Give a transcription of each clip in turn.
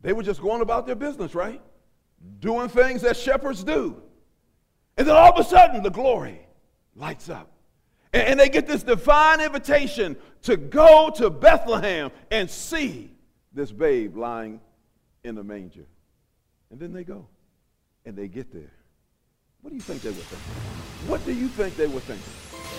They were just going about their business, right? Doing things that shepherds do. And then all of a sudden, the glory lights up. And they get this divine invitation to go to Bethlehem and see this babe lying in the manger. And then they go, and they get there. What do you think they were thinking? What do you think they were thinking?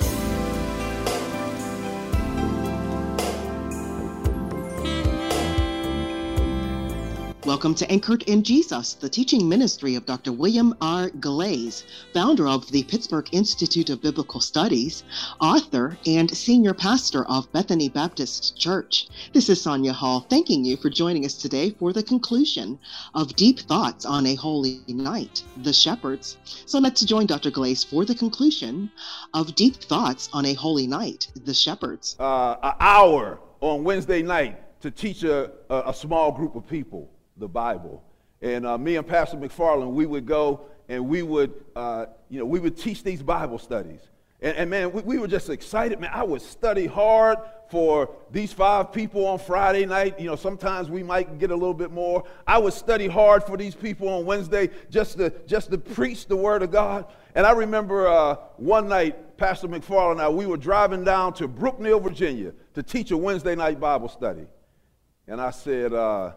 Welcome to Anchored in Jesus, the teaching ministry of Dr. William R. Glaze, founder of the Pittsburgh Institute of Biblical Studies, author, and senior pastor of Bethany Baptist Church. This is Sonia Hall, thanking you for joining us today for the conclusion of Deep Thoughts on a Holy Night, The Shepherds. So let's join Dr. Glaze for the conclusion of Deep Thoughts on a Holy Night, The Shepherds. An hour on Wednesday night to teach a small group of people the Bible. And me and Pastor McFarland, we would go and we would teach these Bible studies. And man, we were just excited. Man, I would study hard for these 5 people on Friday night. Sometimes we might get a little bit more. I would study hard for these people on Wednesday just to preach the Word of God. And I remember one night, Pastor McFarland and I, we were driving down to Brookneal, Virginia to teach a Wednesday night Bible study. And I said,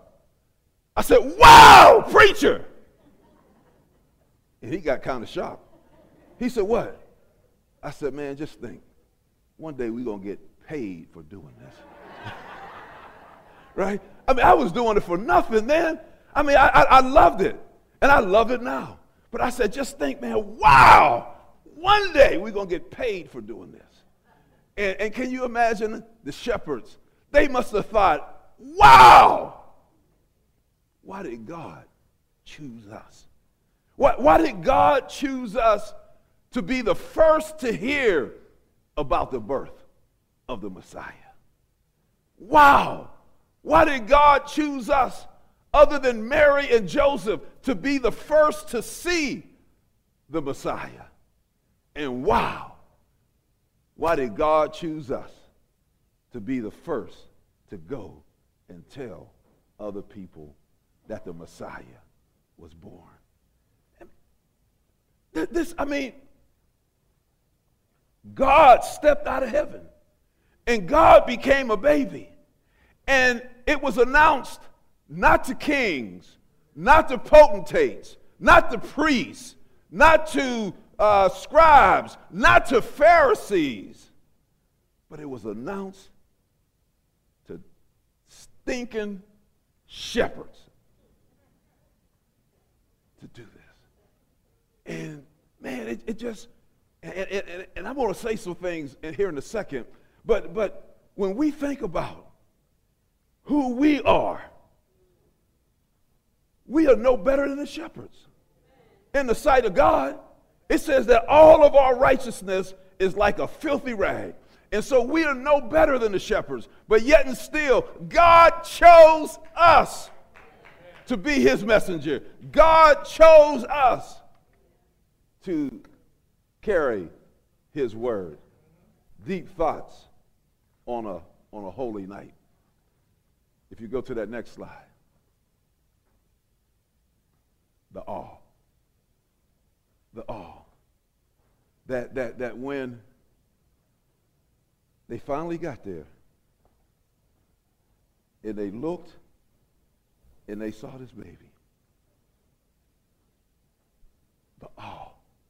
wow, preacher. And he got kind of shocked. He said, what? I said, man, just think. One day we're going to get paid for doing this. Right? I mean, I was doing it for nothing, man. I mean, I loved it. And I love it now. But I said, just think, man, wow. One day we're going to get paid for doing this. And can you imagine the shepherds? They must have thought, wow. Why did God choose us? Why did God choose us to be the first to hear about the birth of the Messiah? Wow! Why did God choose us, other than Mary and Joseph, to be the first to see the Messiah? And wow! Why did God choose us to be the first to go and tell other people that the Messiah was born? God stepped out of heaven and God became a baby. And it was announced not to kings, not to potentates, not to priests, not to scribes, not to Pharisees, but it was announced to stinking shepherds to do this. And man, it just, and I want to say some things in here in a second, but when we think about who we are no better than the shepherds. In the sight of God, it says that all of our righteousness is like a filthy rag. And so we are no better than the shepherds, but yet and still, God chose us to be his messenger. God chose us to carry his word. Deep thoughts on a holy night. If you go to that next slide. The awe. The awe. That when they finally got there and they looked and they saw this baby. The awe.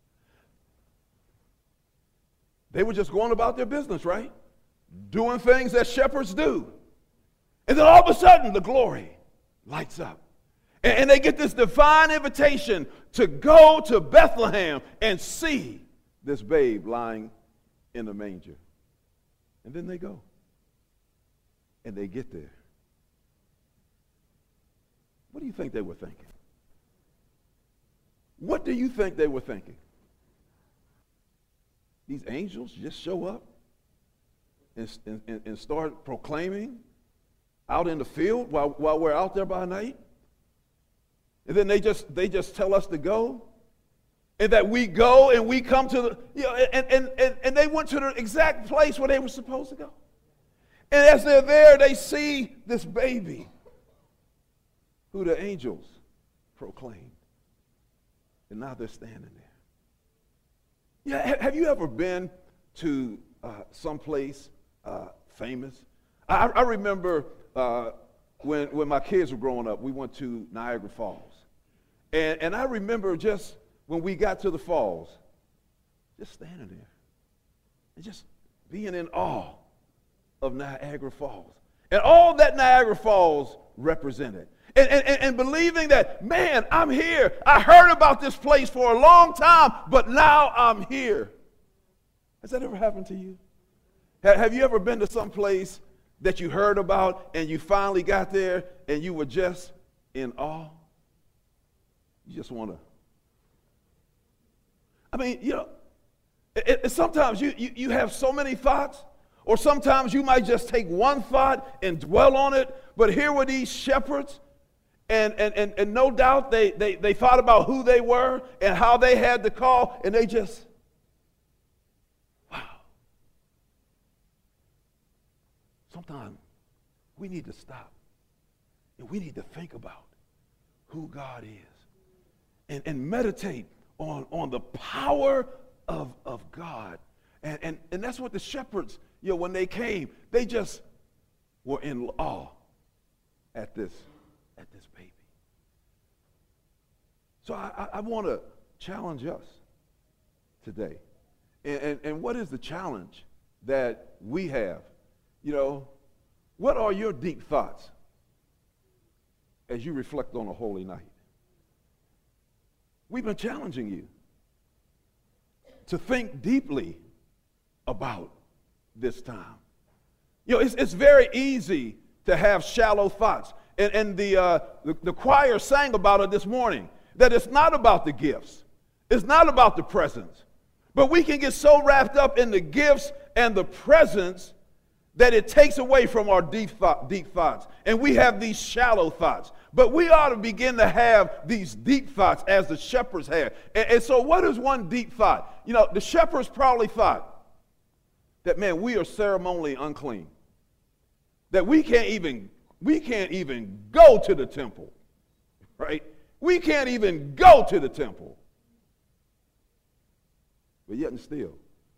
They were just going about their business, right? Doing things that shepherds do. And then all of a sudden, the glory lights up. And they get this divine invitation to go to Bethlehem and see this babe lying in the manger. And then they go. And they get there. What do you think they were thinking? What do you think they were thinking? These angels just show up and start proclaiming out in the field while we're out there by night? And then they just tell us to go? And that we go and we come to the, and they went to the exact place where they were supposed to go. And as they're there, they see this baby who the angels proclaimed. And now they're standing there. Yeah, have you ever been to someplace famous? I remember when my kids were growing up, we went to Niagara Falls. And I remember just when we got to the falls, just standing there and just being in awe of Niagara Falls. And all that Niagara Falls represented. And believing that, man, I'm here. I heard about this place for a long time, but now I'm here. Has that ever happened to you? Have you ever been to some place that you heard about and you finally got there and you were just in awe? You just want to. I mean, you know, sometimes you have so many thoughts, or sometimes you might just take one thought and dwell on it. But here were these shepherds, and no doubt they thought about who they were and how they had to call, and they just, wow. Sometimes we need to stop and we need to think about who God is and meditate on the power of God. And that's what the shepherds, you know, when they came, they just were in awe at this baby. So I want to challenge us today. And what is the challenge that we have? You know, what are your deep thoughts as you reflect on a holy night? We've been challenging you to think deeply about this time. You know, it's very easy to have shallow thoughts. And the choir sang about it this morning, that it's not about the gifts. It's not about the presents. But we can get so wrapped up in the gifts and the presents that it takes away from our deep thoughts. And we have these shallow thoughts. But we ought to begin to have these deep thoughts as the shepherds had. And so what is one deep thought? You know, the shepherds probably thought that, man, we are ceremonially unclean. That we can't even go to the temple, right? We can't even go to the temple. But yet and still,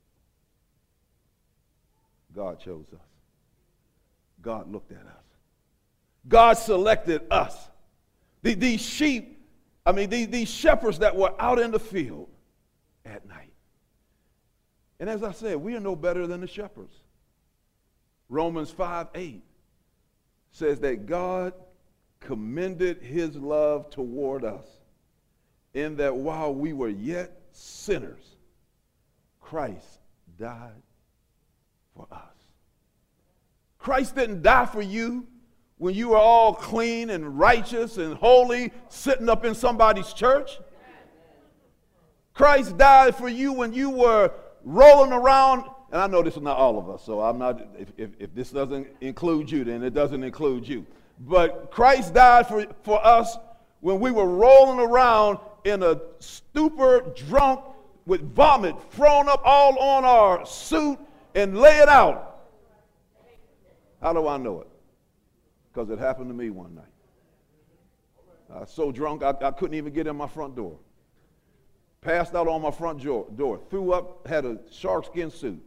God chose us. God looked at us. God selected us. These sheep, these shepherds that were out in the field at night. And as I said, we are no better than the shepherds. Romans 5:8 says that God commended his love toward us in that while we were yet sinners, Christ died for us. Christ didn't die for you when you were all clean and righteous and holy sitting up in somebody's church. Christ died for you when you were rolling around, and I know this is not all of us, so I'm not, if this doesn't include you, then it doesn't include you. But Christ died for us when we were rolling around in a stupor, drunk, with vomit thrown up all on our suit and lay it out. How do I know it? Because it happened to me one night. I was so drunk I couldn't even get in my front door. Passed out on my front door. Threw up, had a shark skin suit.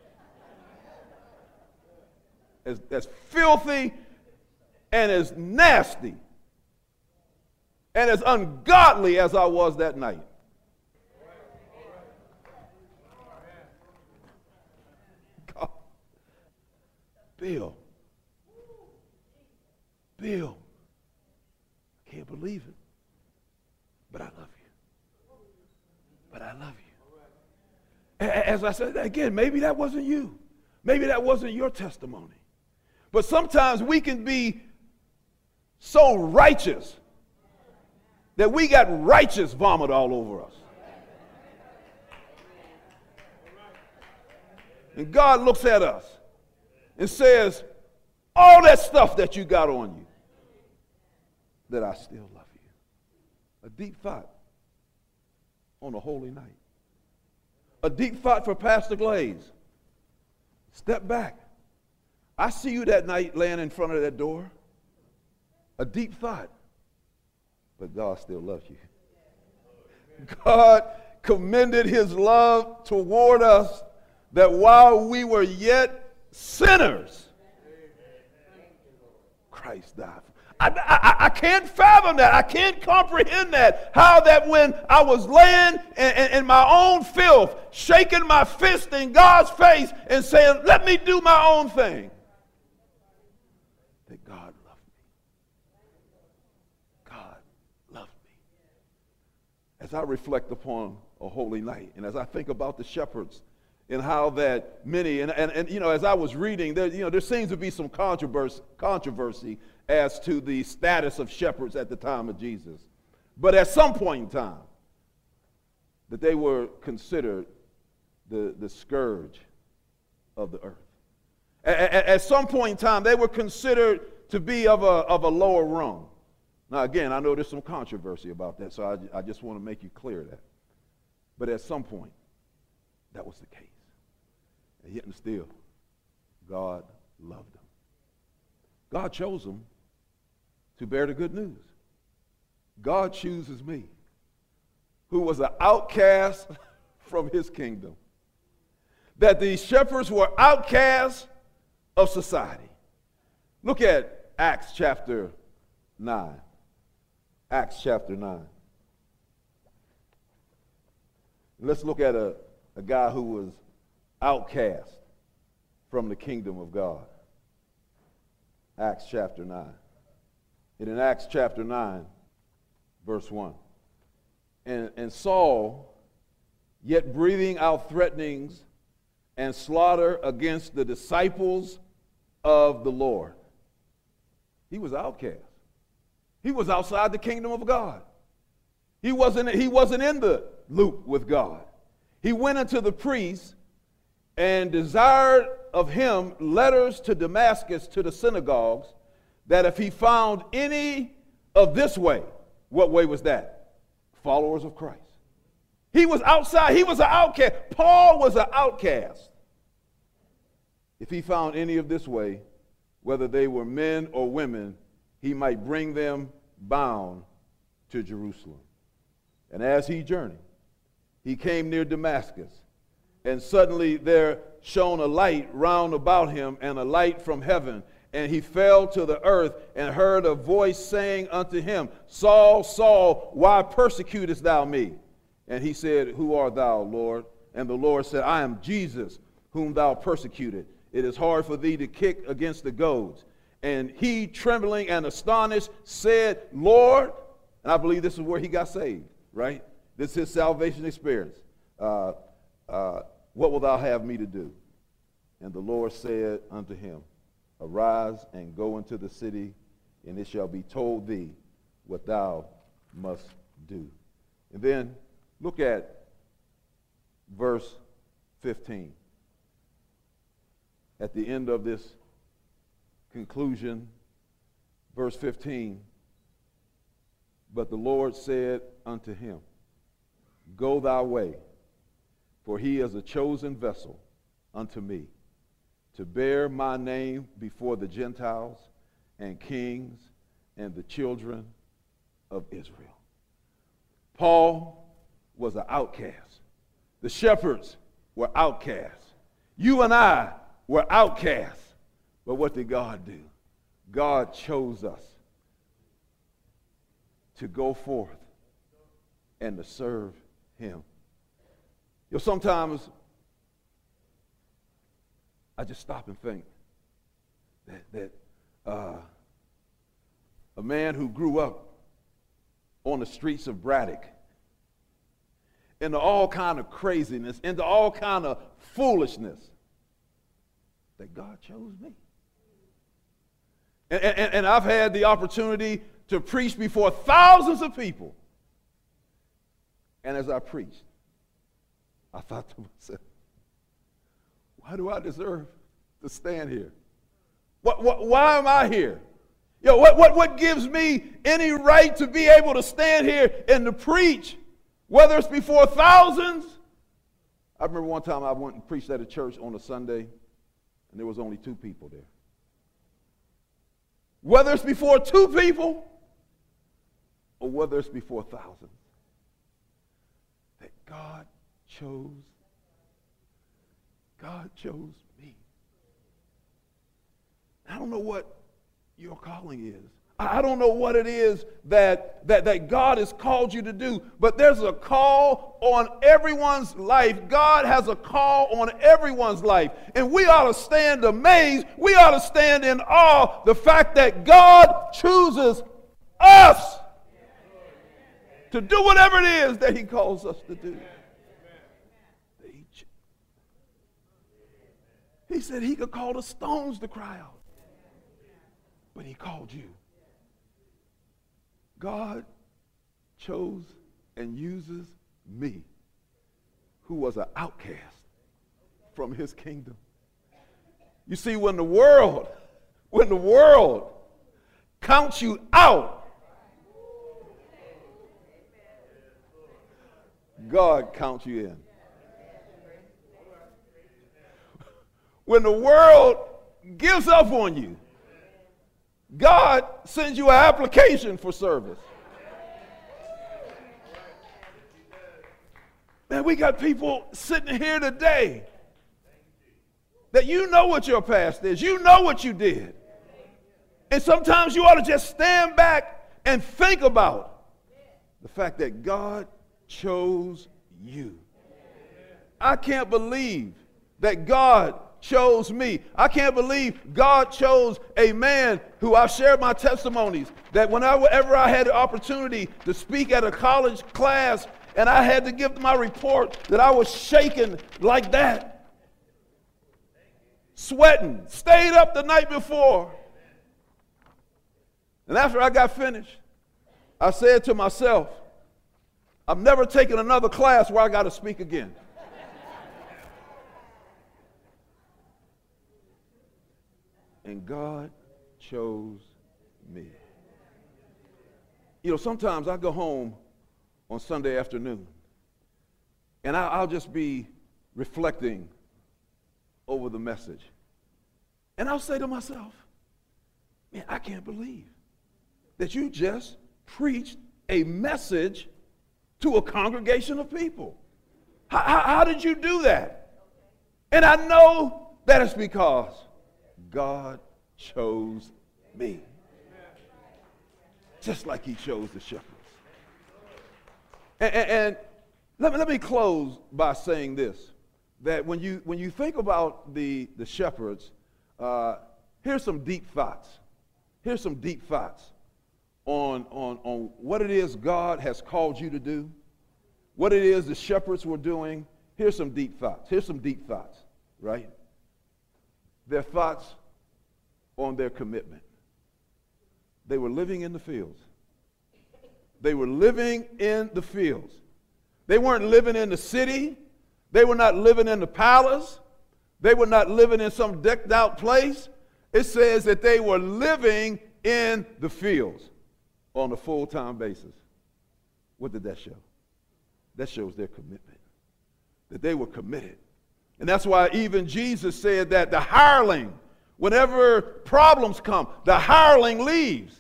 As filthy and as nasty and as ungodly as I was that night. God. Bill, I can't believe it, but I love you. But I love you. As I said again, maybe that wasn't you. Maybe that wasn't your testimony. But sometimes we can be so righteous that we got righteous vomit all over us. And God looks at us and says, all that stuff that you got on you, that I still love you. A deep thought on a holy night. A deep thought for Pastor Glaze. Step back. I see you that night laying in front of that door. A deep thought. but God still loves you. God commended his love toward us that while we were yet sinners, Christ died. I can't fathom that. I can't comprehend that. How that when I was laying in my own filth, shaking my fist in God's face and saying, let me do my own thing, that God loved me. God loved me. As I reflect upon a holy night, and as I think about the shepherds and how that many, and you know, as I was reading, there seems to be some controversy as to the status of shepherds at the time of Jesus. But at some point in time, that they were considered the scourge of the earth. At some point in time, they were considered to be of a lower rung. Now, again, I know there's some controversy about that, so I just want to make you clear that. But at some point, that was the case. And yet and still, God loved them. God chose them to bear the good news. God chooses me, who was an outcast from his kingdom. That these shepherds were outcasts of society. Look at Acts chapter 9. Acts chapter 9. Let's look at a guy who was outcast from the kingdom of God. Acts chapter 9. And in Acts chapter 9, verse 1. And Saul, yet breathing out threatenings and slaughter against the disciples of the Lord. He was outcast. He was outside the kingdom of God. He wasn't in the loop with God. He went unto the priest and desired of him letters to Damascus, to the synagogues, that if he found any of this way, what way was that? Followers of Christ. He was outside. He was an outcast. Paul was an outcast. If he found any of this way, whether they were men or women, he might bring them bound to Jerusalem. And as he journeyed, he came near Damascus, and suddenly there shone a light round about him, and a light from heaven. And he fell to the earth and heard a voice saying unto him, Saul, Saul, why persecutest thou me? And he said, Who art thou, Lord? And the Lord said, I am Jesus, whom thou persecuted. It is hard for thee to kick against the goads. And he, trembling and astonished, said, Lord, and I believe this is where he got saved, right? This is his salvation experience. What wilt thou have me to do? And the Lord said unto him, Arise and go into the city, and it shall be told thee what thou must do. And then look at verse 15. At the end of this conclusion, verse 15, but the Lord said unto him, Go thy way, for he is a chosen vessel unto me, to bear my name before the Gentiles and kings and the children of Israel. Paul was an outcast. The shepherds were outcasts. You and I were outcasts. But what did God do? God chose us to go forth and to serve him. You know, sometimes I just stop and think that a man who grew up on the streets of Braddock into all kind of craziness, into all kind of foolishness, that God chose me. And I've had the opportunity to preach before thousands of people. And as I preached, I thought to myself, why do I deserve to stand here? Why am I here? You know, what gives me any right to be able to stand here and to preach, whether it's before thousands? I remember one time I went and preached at a church on a Sunday, and there was only 2 people there. Whether it's before 2 people, or or whether it's before thousands, that God chose me. I don't know what your calling is. I don't know what it is that God has called you to do, but there's a call on everyone's life. God has a call on everyone's life. And we ought to stand amazed. We ought to stand in awe the fact that God chooses us to do whatever it is that he calls us to do. He said he could call the stones to cry out, but he called you. God chose and uses me, who was an outcast from his kingdom. You see, when the world counts you out, God counts you in. When the world gives up on you, God sends you an application for service. Man, we got people sitting here today that you know what your past is. You know what you did. And sometimes you ought to just stand back and think about the fact that God chose you. I can't believe that God chose me. I can't believe God chose a man who I've shared my testimonies, that whenever I had the opportunity to speak at a college class and I had to give my report, that I was shaking like that, sweating, stayed up the night before. And after I got finished, I said to myself, I'm never taking another class where I got to speak again. And God chose me. You know, sometimes I go home on Sunday afternoon, and I'll just be reflecting over the message. And I'll say to myself, man, I can't believe that you just preached a message to a congregation of people. How did you do that? And I know that it's because God chose me, just like he chose the shepherds. And let me close by saying this, that when you think about the shepherds, here's some deep thoughts. Here's some deep thoughts on what it is God has called you to do, what it is the shepherds were doing. Here's some deep thoughts. Here's some deep thoughts, right? Their thoughts on their commitment. They were living in the fields. They were living in the fields. They weren't living in the city. They were not living in the palace. They were not living in some decked out place. It says that they were living in the fields on a full-time basis. What did that show? That shows their commitment, that they were committed. And that's why even Jesus said that the hireling, whenever problems come, the hireling leaves.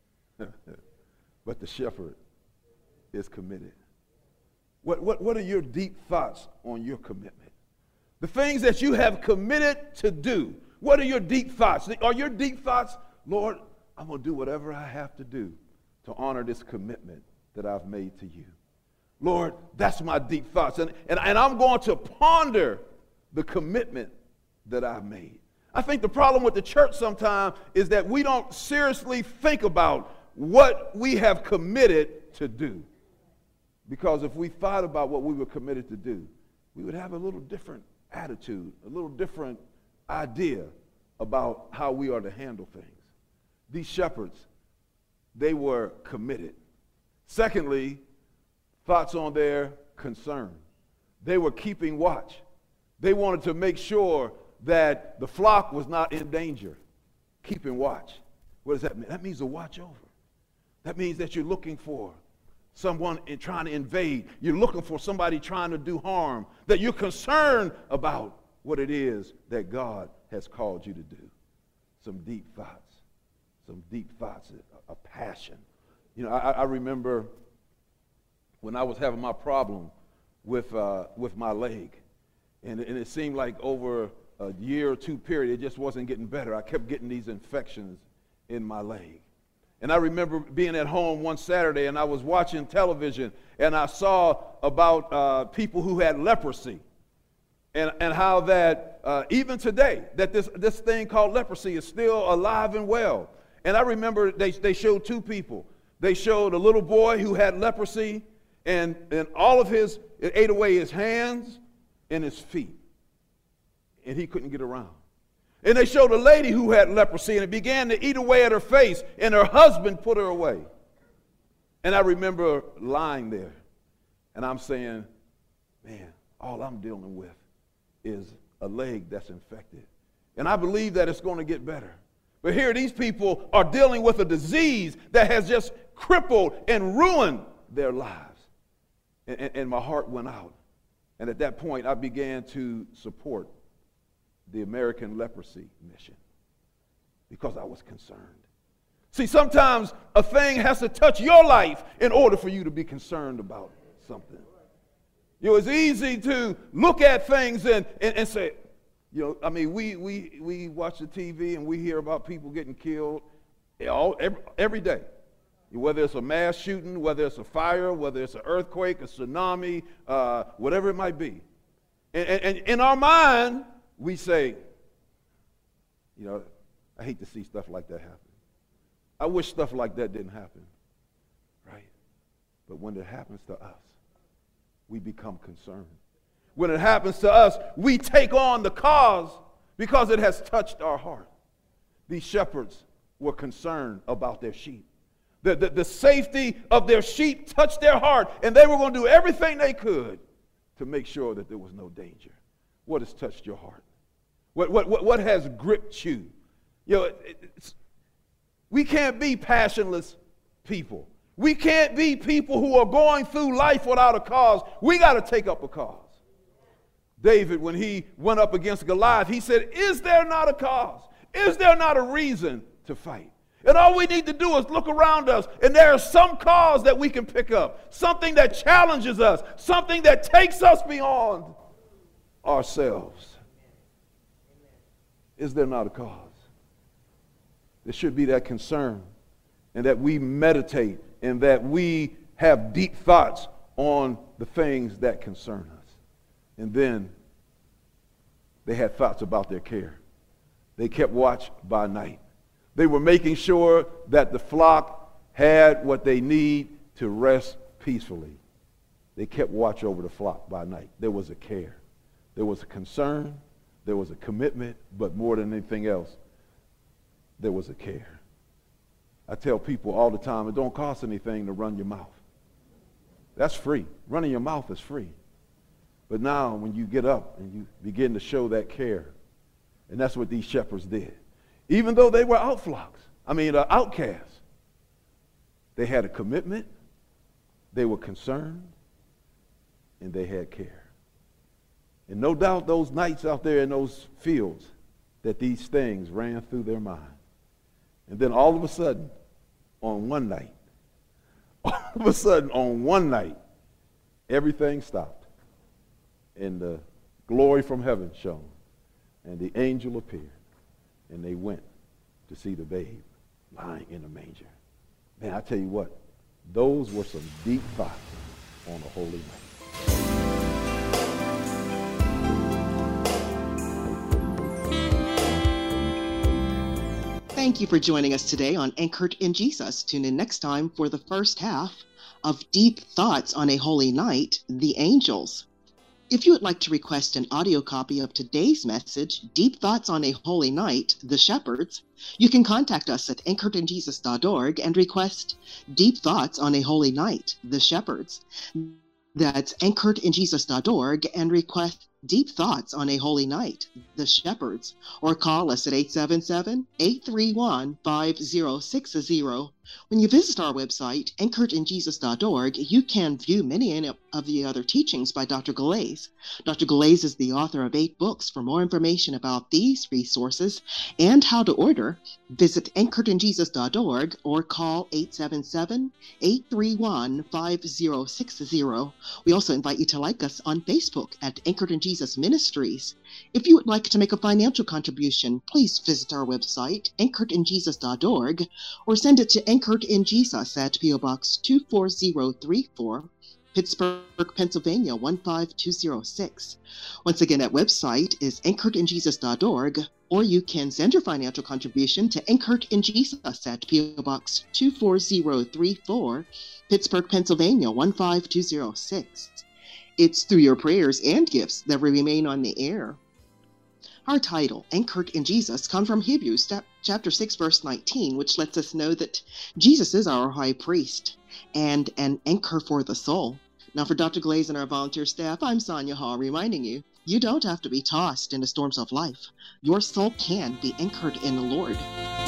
But the shepherd is committed. What are your deep thoughts on your commitment? The things that you have committed to do, what are your deep thoughts? Are your deep thoughts, Lord, I'm going to do whatever I have to do to honor this commitment that I've made to you. Lord, that's my deep thoughts. And I'm going to ponder the commitment that I've made. I think the problem with the church sometimes is that we don't seriously think about what we have committed to do. Because if we thought about what we were committed to do, we would have a little different attitude, a little different idea about how we are to handle things. These shepherds, they were committed. Secondly, thoughts on their concern. They were keeping watch. They wanted to make sure that the flock was not in danger. Keeping watch. What does that mean? That means to watch over. That means that you're looking for someone trying to invade. You're looking for somebody trying to do harm. That you're concerned about what it is that God has called you to do. Some deep thoughts. Some deep thoughts, a passion. You know, I remember when I was having my problem with my leg, and it seemed like over a year or two period, it just wasn't getting better. I kept getting these infections in my leg. And I remember being at home one Saturday, and I was watching television, and I saw about people who had leprosy, and how that even today, that this thing called leprosy is still alive and well. And I remember they showed two people. They showed a little boy who had leprosy, and all of it ate away his hands and his feet, and he couldn't get around. And they showed a lady who had leprosy, and it began to eat away at her face, and her husband put her away. And I remember lying there, and I'm saying, man, all I'm dealing with is a leg that's infected. And I believe that it's going to get better. But here these people are dealing with a disease that has just crippled and ruined their lives. And my heart went out. And at that point, I began to support the American Leprosy Mission because I was concerned. See, sometimes a thing has to touch your life in order for you to be concerned about something. You know, it's easy to look at things and say, you know, I mean, we watch the TV and we hear about people getting killed every day. Whether it's a mass shooting, whether it's a fire, whether it's an earthquake, a tsunami, whatever it might be. And in our mind, we say, you know, I hate to see stuff like that happen. I wish stuff like that didn't happen, right? But when it happens to us, we become concerned. When it happens to us, we take on the cause because it has touched our heart. These shepherds were concerned about their sheep. The safety of their sheep touched their heart, and they were going to do everything they could to make sure that there was no danger. What has touched your heart? What has gripped you? You know, we can't be passionless people. We can't be people who are going through life without a cause. We got to take up a cause. David, when he went up against Goliath, he said, is there not a cause? Is there not a reason to fight? And all we need to do is look around us, and there is some cause that we can pick up, something that challenges us, something that takes us beyond ourselves. Is there not a cause? There should be that concern, and that we meditate, and that we have deep thoughts on the things that concern us. And then they had thoughts about their care. They kept watch by night. They were making sure that the flock had what they need to rest peacefully. They kept watch over the flock by night. There was a care. There was a concern. There was a commitment, but more than anything else, there was a care. I tell people all the time, it don't cost anything to run your mouth. That's free. Running your mouth is free. But now when you get up and you begin to show that care, and that's what these shepherds did. Even though they were outcasts, they had a commitment, they were concerned, and they had care. And no doubt those nights out there in those fields that these things ran through their mind. And then all of a sudden, on one night, everything stopped. And the glory from heaven shone. And the angel appeared. And they went to see the babe lying in a manger. Man, I tell you what, those were some deep thoughts on a holy night. Thank you for joining us today on Anchored in Jesus. Tune in next time for the first half of Deep Thoughts on a Holy Night, The Angels. If you would like to request an audio copy of today's message, Deep Thoughts on a Holy Night, The Shepherds, you can contact us at anchoredinjesus.org and request Deep Thoughts on a Holy Night, The Shepherds. That's anchoredinjesus.org and request Deep Thoughts on a Holy Night, The Shepherds, or call us at 877-831-5060. When you visit our website, anchoredinjesus.org, you can view many of the other teachings by Dr. Galais. Dr. Galais is the author of 8 books. For more information about these resources and how to order, visit anchoredinjesus.org or call 877-831-5060. We also invite you to like us on Facebook at Anchored in Jesus Ministries. If you would like to make a financial contribution, please visit our website, anchoredinjesus.org, or send it to Anchored in Jesus at P.O. Box 24034, Pittsburgh, Pennsylvania 15206. Once again, that website is anchoredinjesus.org, or you can send your financial contribution to Anchored in Jesus at P.O. Box 24034, Pittsburgh, Pennsylvania 15206. It's through your prayers and gifts that we remain on the air. Our title, Anchored in Jesus, comes from Hebrews chapter 6, verse 19, which lets us know that Jesus is our high priest and an anchor for the soul. Now, for Dr. Galais and our volunteer staff, I'm Sonia Hall, reminding you, you don't have to be tossed in the storms of life. Your soul can be anchored in the Lord.